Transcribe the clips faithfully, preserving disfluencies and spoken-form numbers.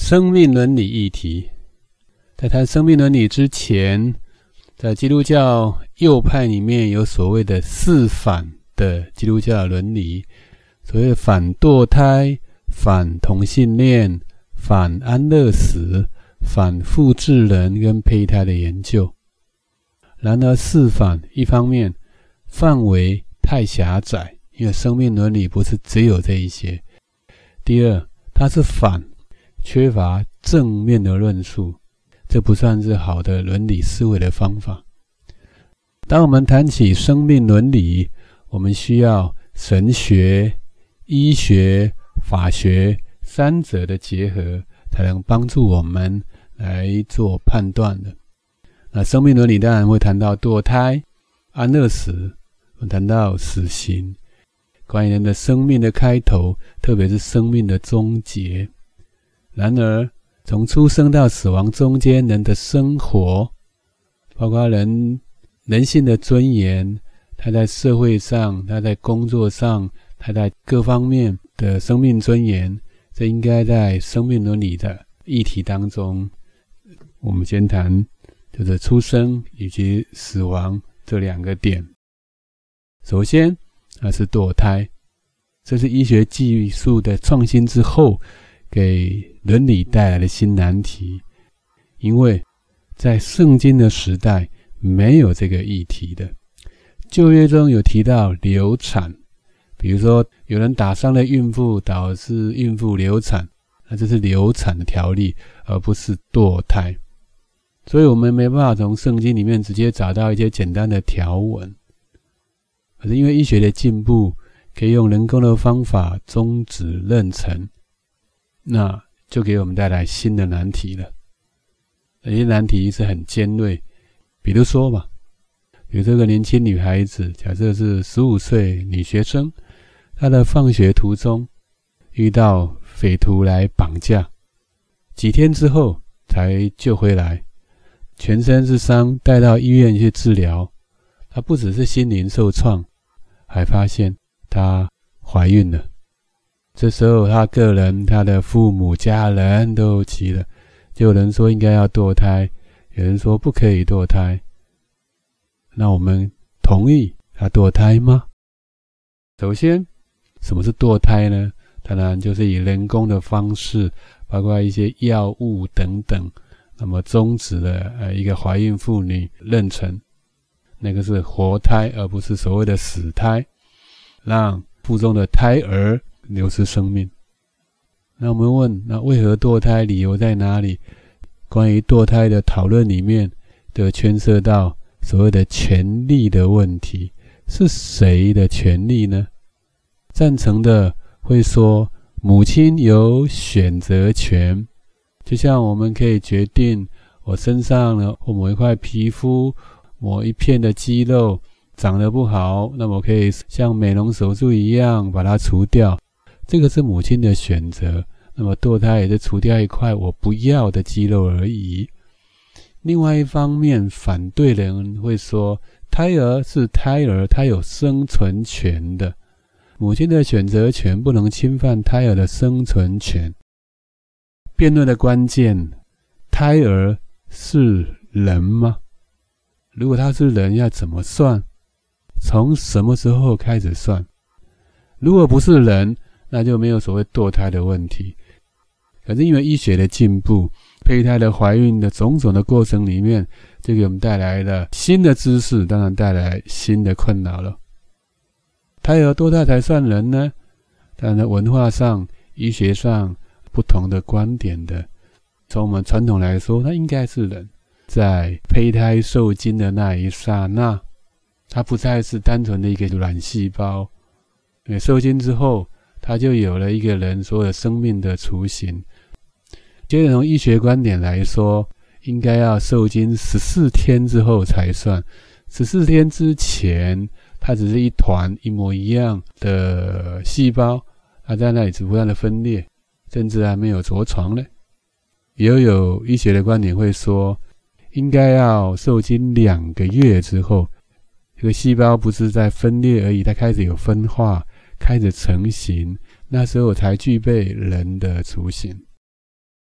生命伦理议题。在谈生命伦理之前，在基督教右派里面有所谓的四反的基督教伦理，所谓的反堕胎、反同性恋、反安乐死、反复制人跟胚胎的研究。然而四反一方面范围太狭窄，因为生命伦理不是只有这一些。第二，它是反，缺乏正面的论述，这不算是好的伦理思维的方法。当我们谈起生命伦理，我们需要神学、医学、法学三者的结合，才能帮助我们来做判断的。那生命伦理当然会谈到堕胎、安乐死，会谈到死刑，关于人的生命的开头，特别是生命的终结。然而从出生到死亡中间，人的生活，包括人人性的尊严，他在社会上，他在工作上，他在各方面的生命尊严，这应该在生命伦理的议题当中。我们先谈就是出生以及死亡这两个点。首先那是堕胎，这是医学技术的创新之后给伦理带来的新难题，因为在圣经的时代没有这个议题的。旧约中有提到流产，比如说有人打伤了孕妇，导致孕妇流产，那这是流产的条例，而不是堕胎。所以我们没办法从圣经里面直接找到一些简单的条文。可是因为医学的进步，可以用人工的方法终止妊娠，那就给我们带来新的难题了。这些难题是很尖锐，比如说吧，比如这个年轻女孩子，假设是十五岁女学生，她的放学途中遇到匪徒来绑架，几天之后才救回来，全身是伤，带到医院去治疗。她不只是心灵受创，还发现她怀孕了。这时候她个人、她的父母、家人都急了，就有人说应该要堕胎，有人说不可以堕胎。那我们同意她堕胎吗？首先，什么是堕胎呢？当然就是以人工的方式，包括一些药物等等，那么终止了呃一个怀孕妇女妊娠，那个是活胎，而不是所谓的死胎，让腹中的胎儿流失生命。那我们问，那为何堕胎？理由在哪里？关于堕胎的讨论里面，就牵涉到所谓的权利的问题，是谁的权利呢？赞成的会说，母亲有选择权，就像我们可以决定我身上呢，或某一块皮肤、某一片的肌肉长得不好，那么可以像美容手术一样把它除掉，这个是母亲的选择。那么堕胎也是除掉一块我不要的肌肉而已。另外一方面，反对人会说，胎儿是胎儿，他有生存权的，母亲的选择权不能侵犯胎儿的生存权。辩论的关键，胎儿是人吗？如果他是人，要怎么算？从什么时候开始算？如果不是人，那就没有所谓堕胎的问题。可是因为医学的进步，胚胎的怀孕的种种的过程里面，就给我们带来了新的知识，当然带来新的困扰了。胎儿堕胎才算人呢？当然文化上、医学上不同的观点的。从我们传统来说，它应该是人。在胚胎受精的那一刹那，它不再是单纯的一个卵细胞，因为受精之后，它就有了一个人所有的生命的雏形。接着从医学观点来说，应该要受精十四天之后才算。十四天之前，它只是一团一模一样的细胞，它在那里不断的分裂，甚至还没有着床呢。也有医学的观点会说，应该要受精两个月之后，这个细胞不是在分裂而已，它开始有分化，开始成型，那时候才具备人的雏形。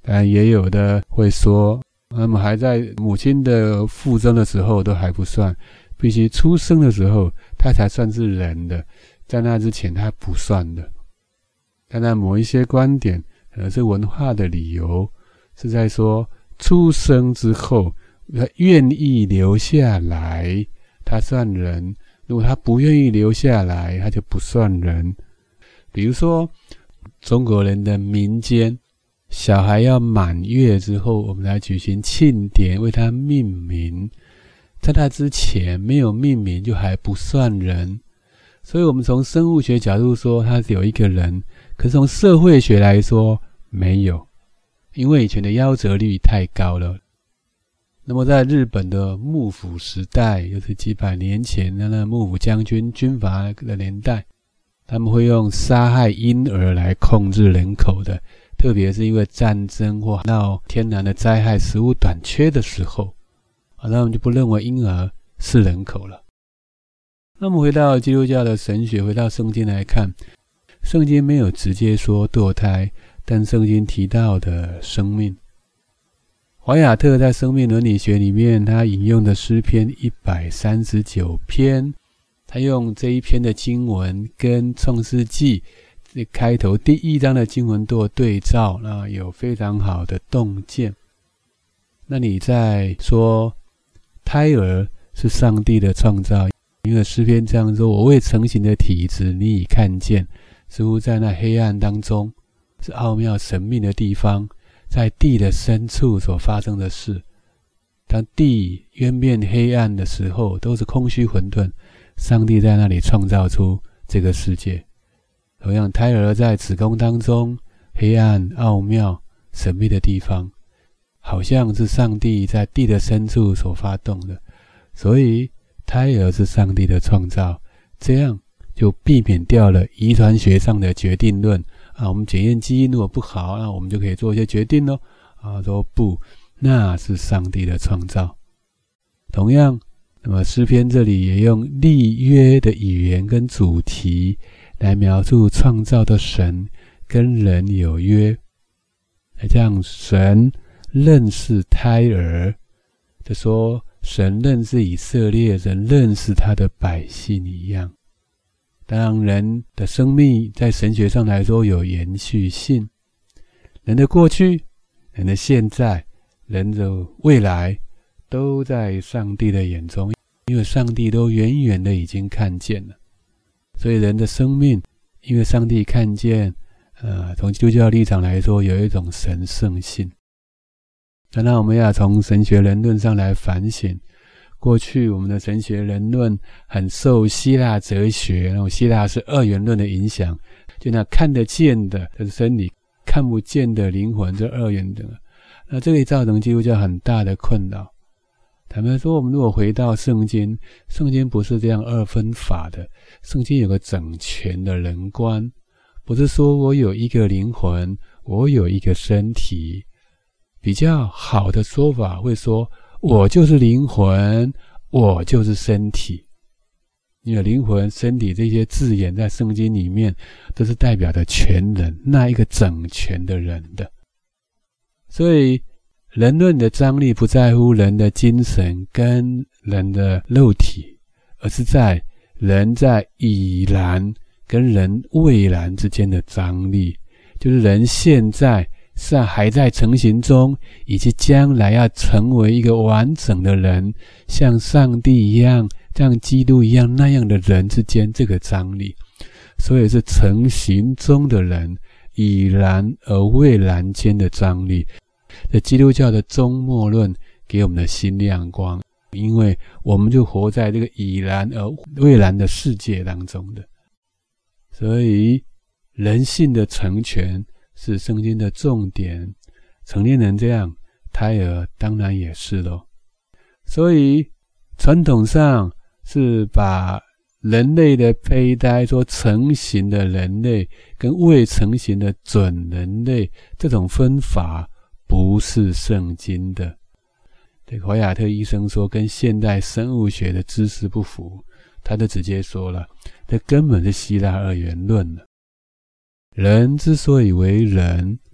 当然也有的会说，那么还在母亲的腹中的时候都还不算，必须出生的时候他才算是人的，在那之前他不算的。当然某一些观点可能是文化的理由，是在说出生之后他愿意留下来他算人，如果他不愿意留下来他就不算人。比如说中国人的民间，小孩要满月之后我们来举行庆典为他命名，在他之前没有命名就还不算人。所以我们从生物学角度说他有一个人，可是从社会学来说没有，因为以前的夭折率太高了。那么在日本的幕府时代，就是几百年前的那幕府将军军阀的年代，他们会用杀害婴儿来控制人口的，特别是因为战争或闹天然的灾害食物短缺的时候，他们就不认为婴儿是人口了。那么回到基督教的神学，回到圣经来看，圣经没有直接说堕胎，但圣经提到的生命。华亚特在生命伦理学里面，他引用的诗篇一百三十九篇，他用这一篇的经文跟创世纪开头第一章的经文做对照，那有非常好的洞见。那你在说胎儿是上帝的创造，因为诗篇这样说，我未成形的体质你已看见，似乎在那黑暗当中是奥妙神秘的地方，在地的深处所发生的事。当地渊变黑暗的时候，都是空虚混沌，上帝在那里创造出这个世界。同样，胎儿在子宫当中，黑暗奥妙神秘的地方，好像是上帝在地的深处所发动的。所以胎儿是上帝的创造，这样就避免掉了遗传学上的决定论啊。我们检验基因如果不好，那我们就可以做一些决定咯啊，说不，那是上帝的创造。同样，那么诗篇这里也用立约的语言跟主题来描述创造的神跟人有约，这样神认识胎儿，就说神认识以色列人认识他的百姓一样。当然人的生命在神学上来说有延续性，人的过去、人的现在、人的未来都在上帝的眼中，因为上帝都远远的已经看见了。所以人的生命因为上帝看见，呃，从基督教立场来说有一种神圣性。当然我们要从神学人论上来反省，过去我们的神学人论很受希腊哲学，那种希腊是二元论的影响，就那看得见的这是真理，看不见的灵魂，这二元的，那这个造成基督教很大的困扰。坦白说，我们如果回到圣经，圣经不是这样二分法的，圣经有个整全的人观，不是说我有一个灵魂，我有一个身体。比较好的说法会说，我就是灵魂，我就是身体。因为灵魂、身体这些字眼在圣经里面都是代表的全人，那一个整全的人的。所以人论的张力不在乎人的精神跟人的肉体，而是在人在已然跟人未然之间的张力，就是人现在是还在成型中，以及将来要成为一个完整的人，像上帝一样，像基督一样那样的人之间这个张力。所以是成型中的人已然而未然间的张力。这基督教的终末论给我们的新亮光，因为我们就活在这个已然而未然的世界当中的。所以人性的成全是圣经的重点，成年人这样，胎儿当然也是咯。所以传统上是把人类的胚胎说成型的人类跟未成型的准人类，这种分法不是圣经的。这个怀亚特医生说跟现代生物学的知识不符，他就直接说了，这根本是希腊二元论了。人之所以为人，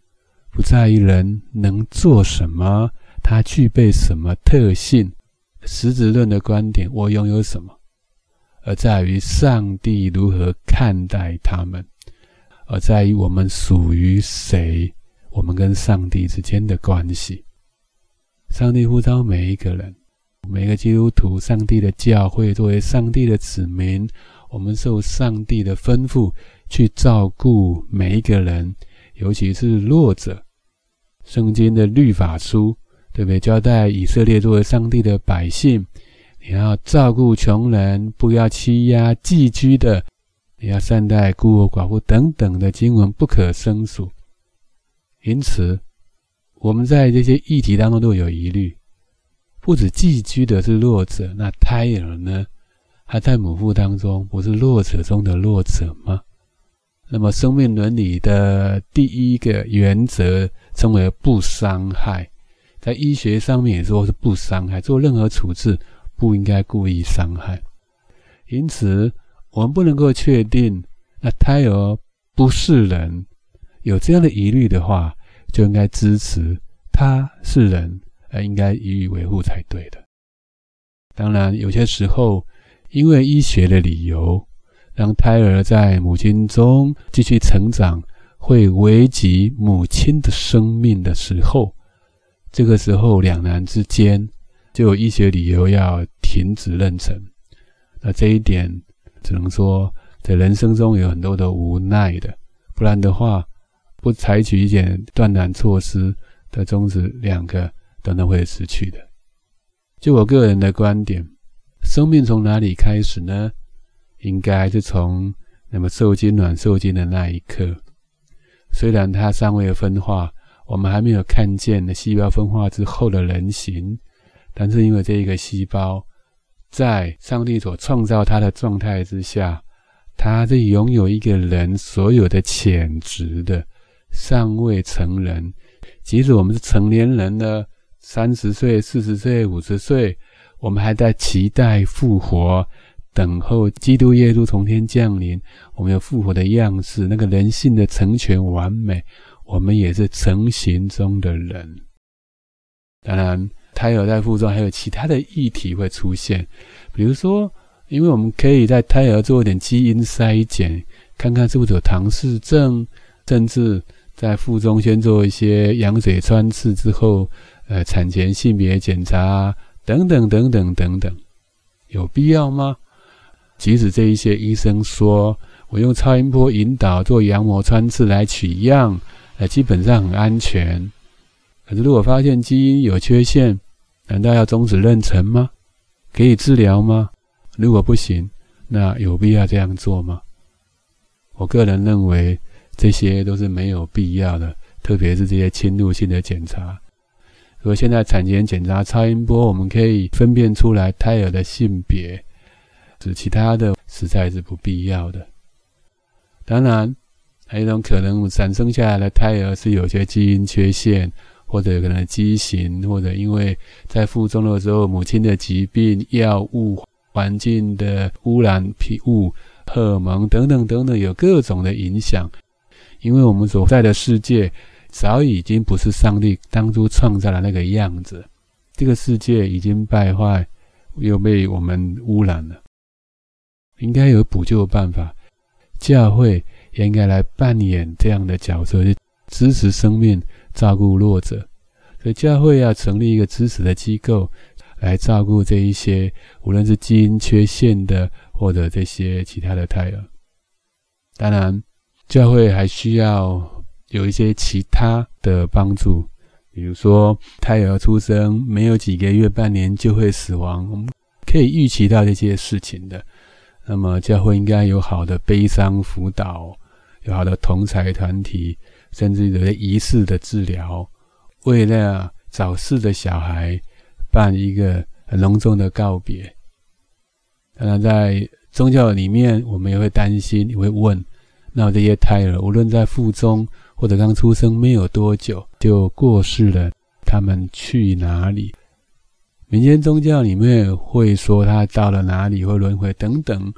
不在于人能做什么，他具备什么特性，实质论的观点我拥有什么，而在于上帝如何看待他们，而在于我们属于谁，我们跟上帝之间的关系。上帝呼召每一个人，每个基督徒，上帝的教会作为上帝的子民，我们受上帝的吩咐去照顾每一个人，尤其是弱者。圣经的律法书，对不对？交代以色列作为上帝的百姓，你要照顾穷人，不要欺压寄居的，你要善待孤儿寡妇等等的经文不可胜数。因此我们在这些议题当中都有疑虑，不止寄居的是弱者，那胎儿呢？他在母腹当中不是弱者中的弱者吗？那么生命伦理的第一个原则称为不伤害，在医学上面也说是不伤害，做任何处置不应该故意伤害。因此我们不能够确定那胎儿不是人，有这样的疑虑的话，就应该支持他是人，而应该予以维护才对的。当然有些时候因为医学的理由，让胎儿在母亲中继续成长会危及母亲的生命的时候，这个时候两难之间就有医学理由要停止妊娠。那这一点只能说在人生中有很多的无奈的，不然的话不采取一点断然措施的终止，两个都能会失去的。就我个人的观点，生命从哪里开始呢？应该是从那么受精卵受精的那一刻。虽然它尚未分化，我们还没有看见细胞分化之后的人形，但是因为这一个细胞在上帝所创造它的状态之下，它是拥有一个人所有的潜质的，尚未成人。即使我们是成年人了，三十岁、四十岁、五十岁，我们还在期待复活，等候基督耶稣从天降临，我们有复活的样式，那个人性的成全完美，我们也是成型中的人。当然胎儿在腹中还有其他的议题会出现，比如说因为我们可以在胎儿做一点基因筛检，看看是不是有唐氏症，甚至在腹中先做一些羊水穿刺之后呃，产前性别检查等等等等等等，有必要吗？即使这一些医生说我用超音波引导做羊膜穿刺来取样，呃，基本上很安全。可是如果发现基因有缺陷，难道要终止妊娠吗？可以治疗吗？如果不行，那有必要这样做吗？我个人认为这些都是没有必要的，特别是这些侵入性的检查。如果现在产前检查超音波，我们可以分辨出来胎儿的性别，其他的实在是不必要的。当然还有一种可能，产生下来的胎儿是有些基因缺陷，或者有可能畸形，或者因为在腹中的时候母亲的疾病、药物、环境的污染皮物、荷尔蒙等等等等，有各种的影响。因为我们所在的世界早已经不是上帝当初创造的那个样子，这个世界已经败坏，又被我们污染了，应该有补救办法。教会也应该来扮演这样的角色，去支持生命，照顾弱者。所以教会要成立一个支持的机构，来照顾这一些无论是基因缺陷的，或者这些其他的胎儿。当然教会还需要有一些其他的帮助，比如说胎儿出生没有几个月半年就会死亡，我们可以预期到这些事情的。那么教会应该有好的悲伤辅导，有好的同侪团体，甚至有些仪式的治疗，为了早逝的小孩办一个很隆重的告别。当然在宗教里面我们也会担心，也会问，那这些胎儿无论在腹中或者刚出生没有多久就过世了，他们去哪里？民间宗教里面会说他到了哪里，会轮回等等，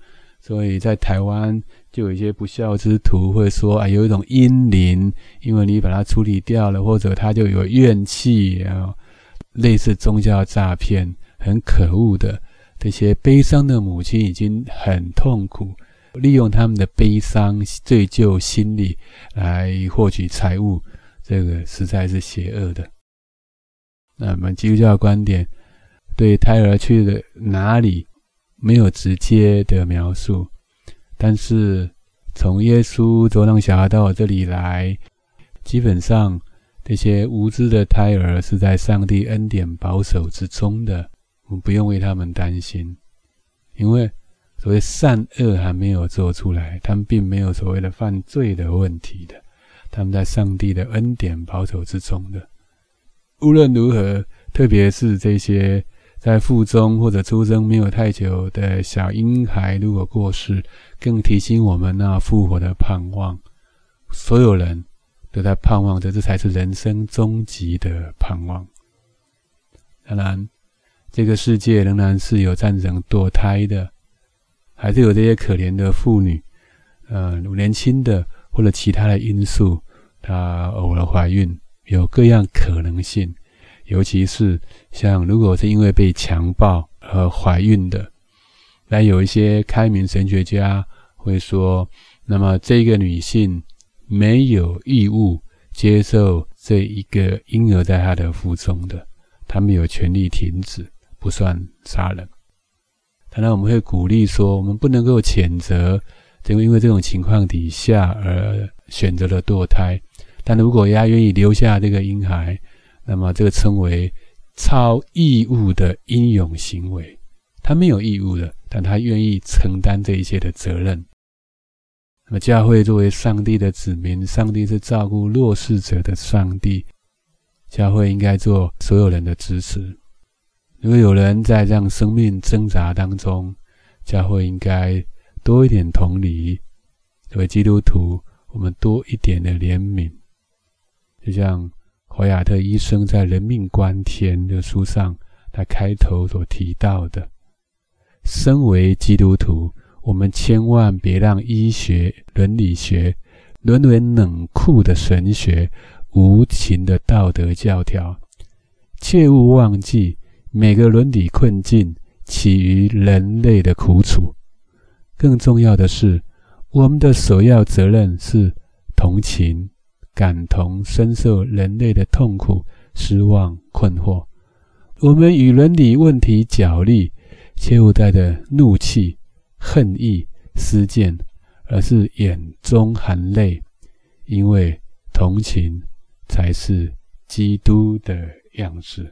所以在台湾就有一些不孝之徒会说啊，有一种阴灵，因为你把它处理掉了，或者他就有怨气啊，类似宗教诈骗，很可恶的。这些悲伤的母亲已经很痛苦，利用他们的悲伤罪疚心理来获取财物，这个实在是邪恶的。那么基督教的观点对胎儿去了哪里没有直接的描述，但是从耶稣走让小孩到我这里来，基本上这些无知的胎儿是在上帝恩典保守之中的，我们不用为他们担心，因为所谓善恶还没有做出来，他们并没有所谓的犯罪的问题的，他们在上帝的恩典保守之中的。无论如何，特别是这些在腹中或者出生没有太久的小婴孩如果过世，更提醒我们那复活的盼望。所有人都在盼望着，这才是人生终极的盼望。当然这个世界仍然是有战争堕胎的，还是有这些可怜的妇女，呃，年轻的或者其他的因素，她偶尔怀孕，有各样可能性。尤其是像如果是因为被强暴而怀孕的，那有一些开明神学家会说，那么这个女性没有义务接受这一个婴儿在她的腹中的，她没有权利停止，不算杀人。当然我们会鼓励说，我们不能够谴责因为这种情况底下而选择了堕胎，但如果他愿意留下这个婴孩，那么这个称为超义务的英勇行为。他没有义务的，但他愿意承担这一切的责任。那么教会作为上帝的子民，上帝是照顾弱势者的上帝，教会应该做所有人的支持。如果有人在这样生命挣扎当中，教会应该多一点同理，作为基督徒我们多一点的怜悯。就像华亚特医生在《人命关天》的书上他开头所提到的，身为基督徒，我们千万别让医学、伦理学沦为冷酷的神学、无情的道德教条，切勿忘记每个伦理困境起于人类的苦楚。更重要的是，我们的首要责任是同情、感同身受人类的痛苦、失望、困惑。我们与伦理问题角力，切勿带着怒气、恨意、私见，而是眼中含泪，因为同情才是基督的样式。